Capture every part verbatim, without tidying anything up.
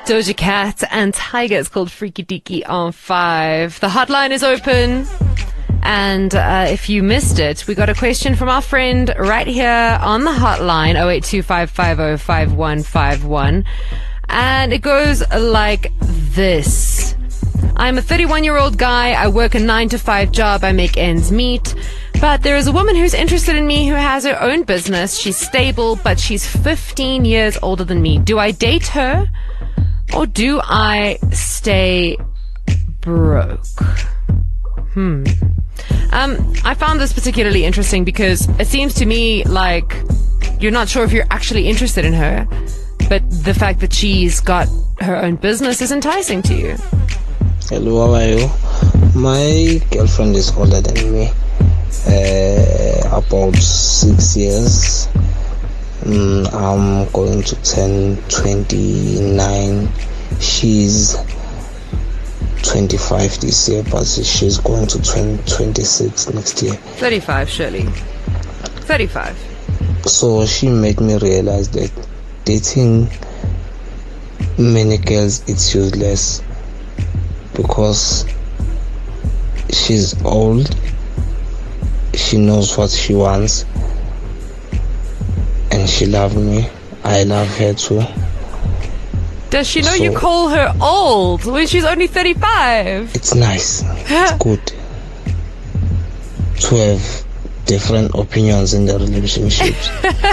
Doja Cat and Tiger. It's called Freaky Deaky on five. The hotline is open. And uh, if you missed it, we got a question from our friend right here on the hotline, oh eight two five five oh five one five one. And it goes like this. I'm a thirty-one-year-old guy. I work a nine to five job. I make ends meet. But there is a woman who's interested in me who has her own business. She's stable, but she's fifteen years older than me. Do I date her or do I stay broke? Hmm. Um, I found this particularly interesting because it seems to me like you're not sure if you're actually interested in her, but the fact that she's got her own business is enticing to you. Hello, how are you? My girlfriend is older than me, uh, about six years. Mm, I'm going to turn twenty-nine. She's twenty-five this year, but she's going to turn twenty-six next year. thirty-five, Shirley. thirty-five. So she made me realize that dating many girls, it's useless because she's old, she knows what she wants, and she loves me. I love her too. Does she know So- you call her old when she's only thirty-five? It's nice. It's good to have different opinions in the relationships.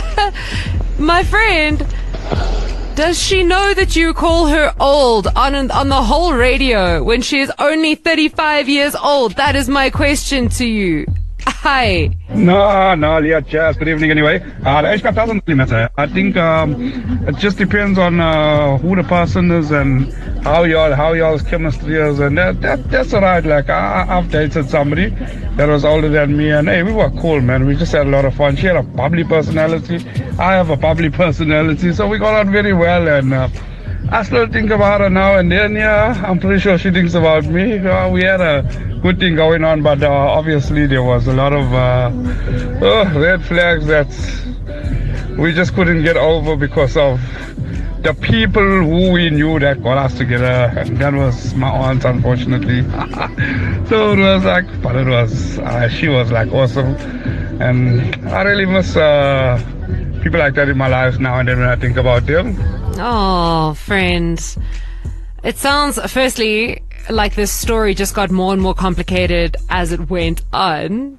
My friend, does she know that you call her old on an, on the whole radio when she is only thirty-five years old? That is my question to you. Hi. No, no, yeah, just good evening anyway. Uh, the age gap doesn't really matter. I think um, it just depends on uh, who the person is and how y'all, how y'all's chemistry is, and that, that that's alright. Like I, I've dated somebody that was older than me, and hey, we were cool, man. We just had a lot of fun. She had a bubbly personality. I have a bubbly personality, so we got on very well, and uh, I still think about her now and then. Yeah, I'm pretty sure she thinks about me. Uh, we had a good thing going on, but uh, obviously there was a lot of uh, oh, red flags that we just couldn't get over because of the people who we knew that got us together, and that was my aunt, unfortunately. So it was like, but it was, uh, she was like awesome, and I really miss uh, people like that in my life now and then when I think about them. Oh, friend. It sounds, firstly, like this story just got more and more complicated as it went on.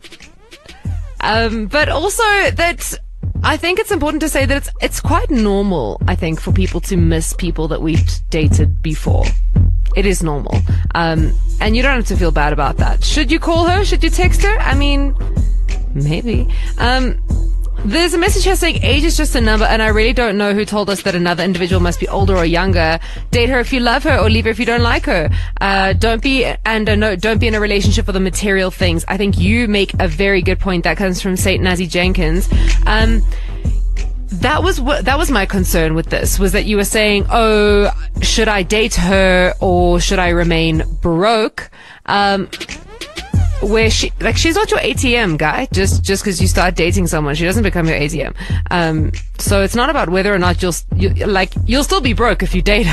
Um, but also that I think it's important to say that it's it's quite normal, I think, for people to miss people that we've dated before. It is normal. Um, and you don't have to feel bad about that. Should you call her? Should you text her? I mean, maybe. Um, There's a message here saying age is just a number, and I really don't know who told us that another individual must be older or younger. Date her if you love her, or leave her if you don't like her. Uh, don't be, and uh, no, don't be in a relationship for the material things. I think you make a very good point. That comes from Saint Nazi Jenkins. Um, that was what, that was my concern with this, was that you were saying, oh, should I date her or should I remain broke? Um, Where she, like, she's not your A T M, guy. Just, just because you start dating someone, she doesn't become your A T M. Um, so it's not about whether or not you'll, you, like, you'll still be broke if you date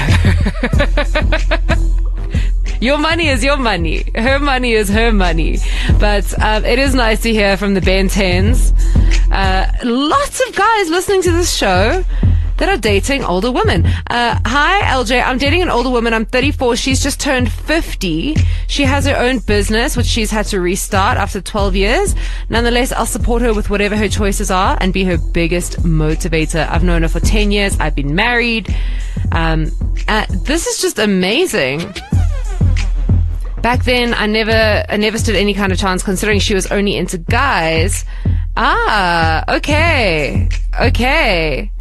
her. Your money is your money. Her money is her money. But, um, it is nice to hear from the Ben tens. Uh, lots of guys listening to this show that are dating older women. Uh, hi, L J. I'm dating an older woman. I'm thirty-four. She's just turned fifty. She has her own business, which she's had to restart after twelve years. Nonetheless, I'll support her with whatever her choices are and be her biggest motivator. I've known her for ten years. I've been married. Um, uh, this is just amazing. Back then, I never, I never stood any kind of chance, considering she was only into guys. Ah, okay. Okay.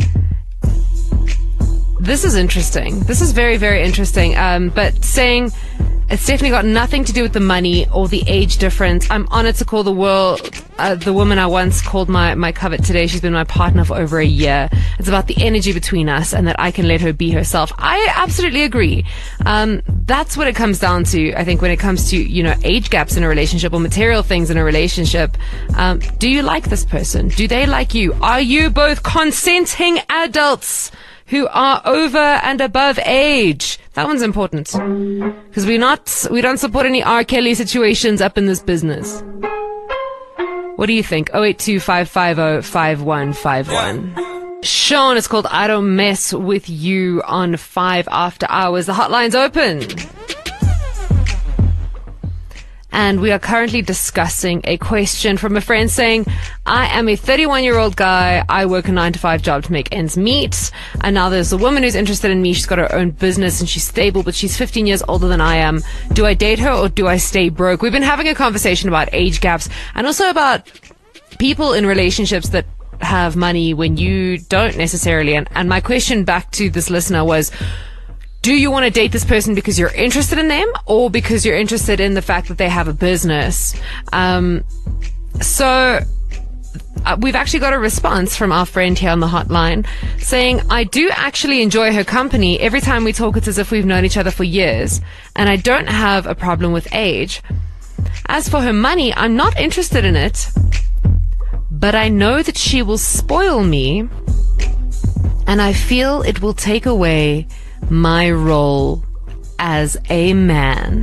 This is interesting. This is very, very interesting. Um, but saying it's definitely got nothing to do with the money or the age difference. I'm honored to call the world, uh, the woman I once called my, my covet today. She's been my partner for over a year. It's about the energy between us and that I can let her be herself. I absolutely agree. Um, that's what it comes down to. I think when it comes to, you know, age gaps in a relationship or material things in a relationship. Um, do you like this person? Do they like you? Are you both consenting adults who are over and above age. That one's important because we're not, we don't support any R. Kelly situations up in this business. What do you think? oh eight two, five five zero, five one five one. Sean, it's called I Don't Mess With You on five After Hours. The hotline's open. And we are currently discussing a question from a friend saying, I am a thirty-one-year-old guy. I work a nine to five job to make ends meet. And now there's a woman who's interested in me. She's got her own business and she's stable, but she's fifteen years older than I am. Do I date her or do I stay broke? We've been having a conversation about age gaps and also about people in relationships that have money when you don't necessarily. And, and my question back to this listener was, do you want to date this person because you're interested in them or because you're interested in the fact that they have a business? Um, so uh, we've actually got a response from our friend here on the hotline saying, I do actually enjoy her company. Every time we talk, it's as if we've known each other for years, and I don't have a problem with age. As for her money, I'm not interested in it, but I know that she will spoil me, and I feel it will take away my role as a man.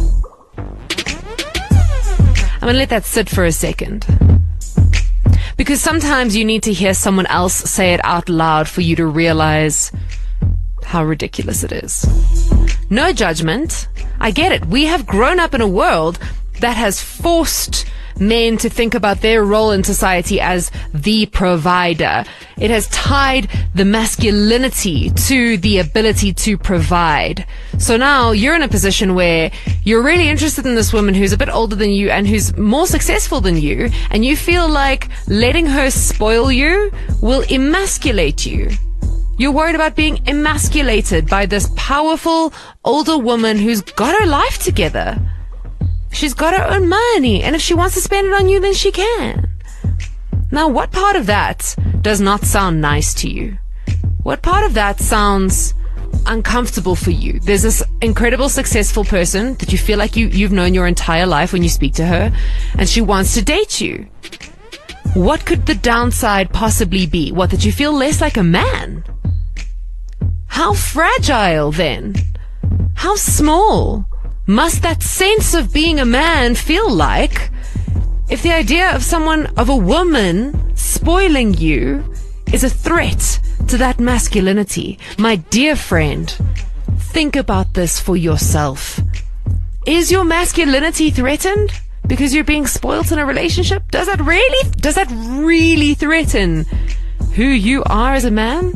I'm going to let that sit for a second. Because sometimes you need to hear someone else say it out loud for you to realize how ridiculous it is. No judgment. I get it. We have grown up in a world that has forced men to think about their role in society as the provider. It has tied the masculinity to the ability to provide. So now you're in a position where you're really interested in this woman who's a bit older than you and who's more successful than you, and you feel like letting her spoil you will emasculate you. You're worried about being emasculated by this powerful older woman who's got her life together. She's got her own money, and if she wants to spend it on you, then she can. Now, what part of that does not sound nice to you? What part of that sounds uncomfortable for you? There's this incredible successful person that you feel like you, you've known your entire life when you speak to her, and she wants to date you. What could the downside possibly be? What, that you feel less like a man? How fragile, then? How small must that sense of being a man feel like if the idea of someone, of a woman spoiling you is a threat to that masculinity? My dear friend, think about this for yourself. Is your masculinity threatened because you're being spoiled in a relationship? Does that really, does that really threaten who you are as a man?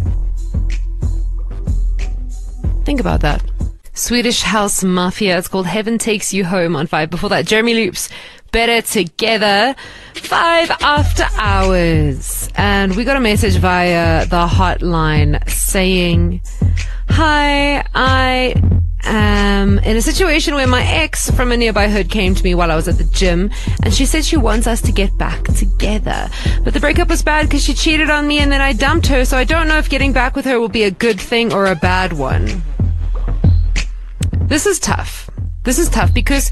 Think about that. Swedish House Mafia. It's called Heaven Takes You Home on five. Before that, Jeremy Loops, Better Together. Five After Hours. And we got a message via the hotline saying, hi, I am in a situation where my ex from a nearby hood came to me while I was at the gym, and she said she wants us to get back together. But the breakup was bad because she cheated on me and then I dumped her, so I don't know if getting back with her will be a good thing or a bad one. This is tough. This is tough because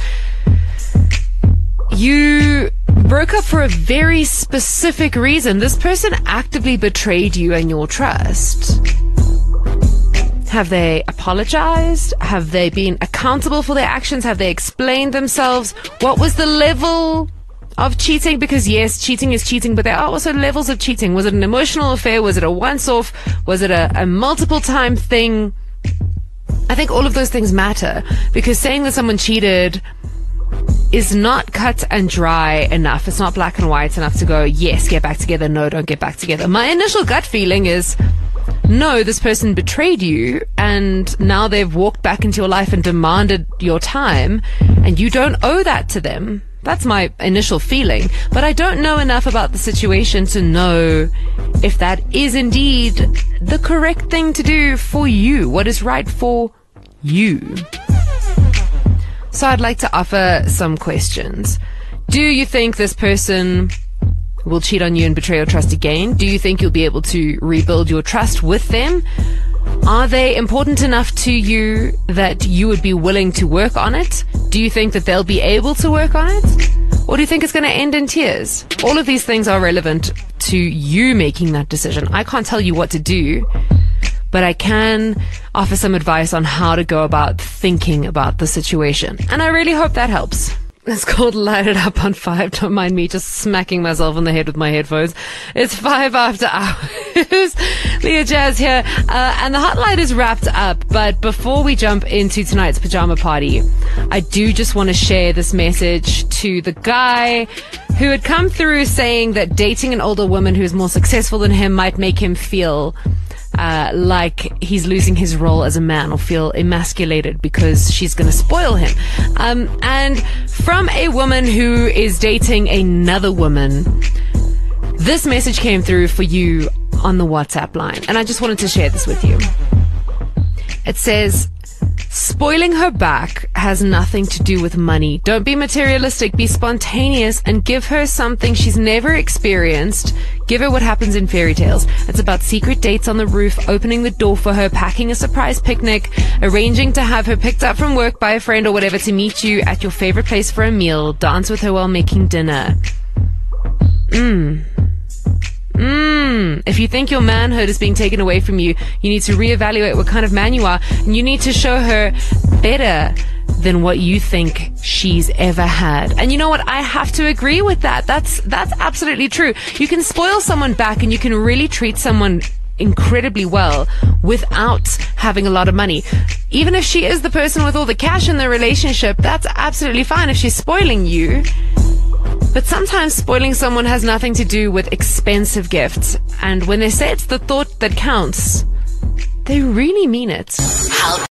you broke up for a very specific reason. This person actively betrayed you and your trust. Have they apologized? Have they been accountable for their actions? Have they explained themselves? What was the level of cheating? Because yes, cheating is cheating, but there are also levels of cheating. Was it an emotional affair? Was it a once-off? Was it a, a multiple-time thing? I think all of those things matter, because saying that someone cheated is not cut and dry enough. It's not black and white enough to go, yes, get back together. No, don't get back together. My initial gut feeling is, no, this person betrayed you and now they've walked back into your life and demanded your time, and you don't owe that to them. That's my initial feeling. But I don't know enough about the situation to know if that is indeed the correct thing to do for you, what is right for you. So I'd like to offer some questions. Do you think this person will cheat on you and betray your trust again? Do you think you'll be able to rebuild your trust with them? Are they important enough to you that you would be willing to work on it? Do you think that they'll be able to work on it? Or do you think it's going to end in tears? All of these things are relevant to you making that decision. I can't tell you what to do, but I can offer some advice on how to go about thinking about the situation. And I really hope that helps. It's called Light It Up on Five. Don't mind me just smacking myself on the head with my headphones. It's five after hours. Leah Jazz here. Uh, and the hotline is wrapped up. But before we jump into tonight's pajama party, I do just want to share this message to the guy who had come through saying that dating an older woman who's more successful than him might make him feel Uh, like he's losing his role as a man or feel emasculated because she's going to spoil him. Um, and from a woman who is dating another woman, this message came through for you on the WhatsApp line. And I just wanted to share this with you. It says, spoiling her back has nothing to do with money. Don't be materialistic, be spontaneous and give her something she's never experienced. Give her what happens in fairy tales. It's about secret dates on the roof, opening the door for her, packing a surprise picnic, arranging to have her picked up from work by a friend or whatever to meet you at your favorite place for a meal, dance with her while making dinner. Mmm. Mmm. If you think your manhood is being taken away from you, you need to reevaluate what kind of man you are, and you need to show her better than what you think she's ever had. And you know what? I have to agree with that. That's that's absolutely true. You can spoil someone back and you can really treat someone incredibly well without having a lot of money. Even if she is the person with all the cash in the relationship, that's absolutely fine if she's spoiling you. But sometimes spoiling someone has nothing to do with expensive gifts. And when they say it's the thought that counts, they really mean it. How